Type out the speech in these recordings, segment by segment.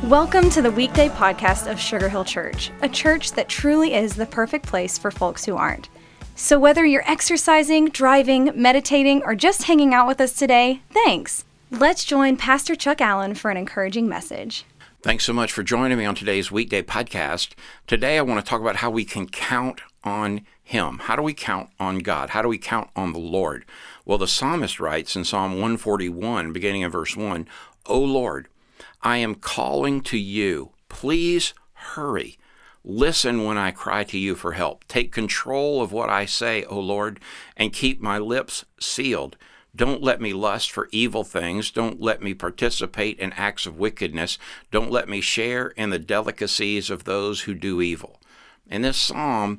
Welcome to the weekday podcast of Sugar Hill Church, a church that truly is the perfect place for folks who aren't. So whether you're exercising, driving, meditating, or just hanging out with us today, thanks. Let's join Pastor Chuck Allen for an encouraging message. Thanks so much for joining me on today's weekday podcast. Today I want to talk about how we can count on Him. How do we count on God? How do we count on the Lord? Well, the psalmist writes in Psalm 141, beginning in verse 1, "O Lord, I am calling to you. Please hurry. Listen when I cry to you for help. Take control of what I say, O Lord, and keep my lips sealed. Don't let me lust for evil things. Don't let me participate in acts of wickedness. Don't let me share in the delicacies of those who do evil." In this psalm,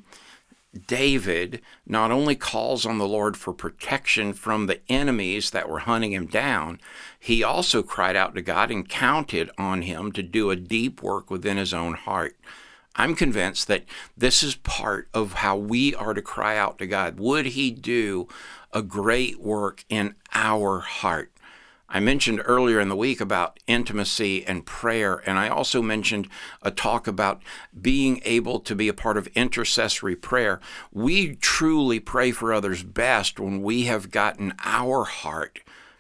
David not only calls on the Lord for protection from the enemies that were hunting him down, he also cried out to God and counted on Him to do a deep work within his own heart. I'm convinced that this is part of how we are to cry out to God. Would He do a great work in our heart? I mentioned earlier in the week about intimacy and prayer, and I also mentioned a talk about being able to be a part of intercessory prayer. We truly pray for others best when we have gotten our heart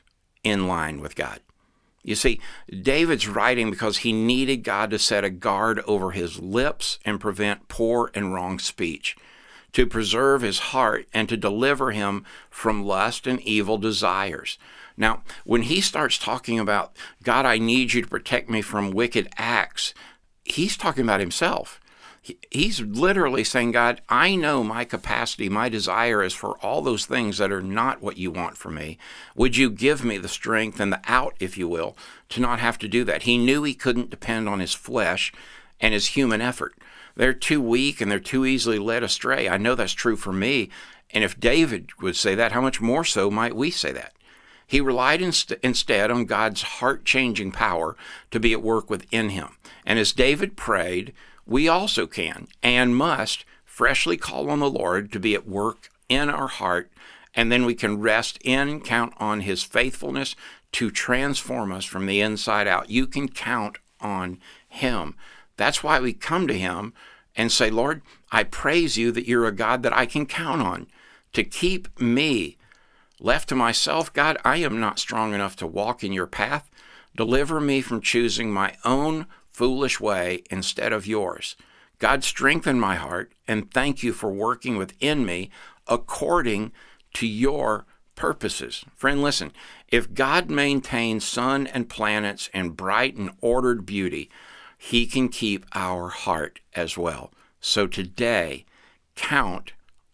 in line with God. You see, David's writing because he needed God to set a guard over his lips and prevent poor and wrong speech, to preserve his heart and to deliver him from lust and evil desires. Now, when he starts talking about, God, I need you to protect me from wicked acts, he's talking about himself. He's literally saying, God, I know my capacity, my desire is for all those things that are not what you want for me. Would you give me the strength and the out, if you will, to not have to do that? He knew he couldn't depend on his flesh and his human effort. They're too weak and they're too easily led astray. I know that's true for me. And if David would say that, how much more so might we say that? He relied instead on God's heart-changing power to be at work within him. And as David prayed, we also can and must freshly call on the Lord to be at work in our heart, and then we can rest in, count on His faithfulness to transform us from the inside out. You can count on Him. That's why we come to Him and say, Lord, I praise you that you're a God that I can count on to keep me. Left to myself, God, I am not strong enough to walk in your path. Deliver me from choosing my own foolish way instead of yours. God, strengthen my heart, and thank you for working within me according to your purposes. Friend, listen, if God maintains sun and planets in bright and ordered beauty, He can keep our heart as well. So today, count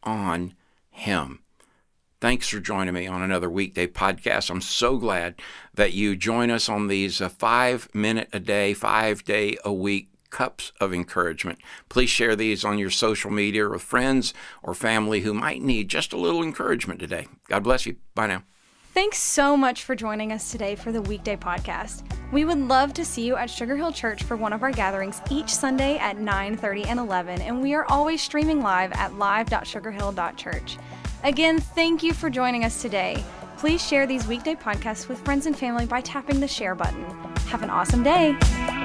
on Him. Thanks for joining me on another weekday podcast. I'm so glad that you join us on these 5-minute a day, 5-day a week cups of encouragement. Please share these on your social media with friends or family who might need just a little encouragement today. God bless you. Bye now. Thanks so much for joining us today for the weekday podcast. We would love to see you at Sugar Hill Church for one of our gatherings each Sunday at 9:30 and 11, and we are always streaming live at live.sugarhill.church. Again, thank you for joining us today. Please share these weekday podcasts with friends and family by tapping the share button. Have an awesome day.